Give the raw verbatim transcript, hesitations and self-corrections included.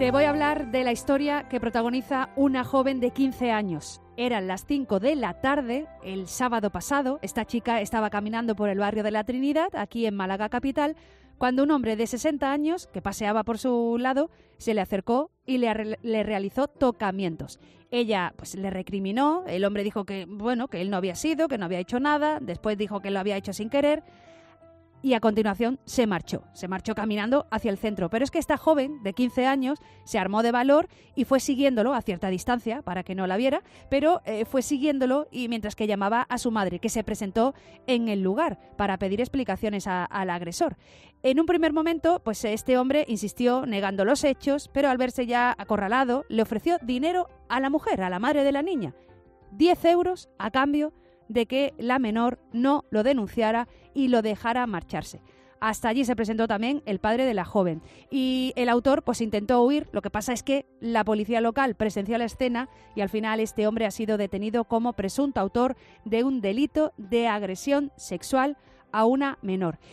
Te voy a hablar de la historia que protagoniza una joven de quince años. Eran las cinco de la tarde, el sábado pasado. Esta chica estaba caminando por el barrio de la Trinidad, aquí en Málaga capital, cuando un hombre de sesenta años, que paseaba por su lado, se le acercó y le, le realizó tocamientos. Ella pues le recriminó, el hombre dijo que, bueno, que él no había sido, que no había hecho nada, después dijo que lo había hecho sin querer, y a continuación se marchó, se marchó caminando hacia el centro. Pero es que esta joven de quince años se armó de valor y fue siguiéndolo a cierta distancia para que no la viera, pero eh, fue siguiéndolo y mientras que llamaba a su madre, que se presentó en el lugar para pedir explicaciones a, al agresor. En un primer momento, pues este hombre insistió negando los hechos, pero al verse ya acorralado, le ofreció dinero a la mujer, a la madre de la niña, diez euros a cambio de que la menor no lo denunciara y lo dejara marcharse. Hasta allí se presentó también el padre de la joven y el autor pues intentó huir. Lo que pasa es que la policía local presenció la escena y al final este hombre ha sido detenido como presunto autor de un delito de agresión sexual a una menor.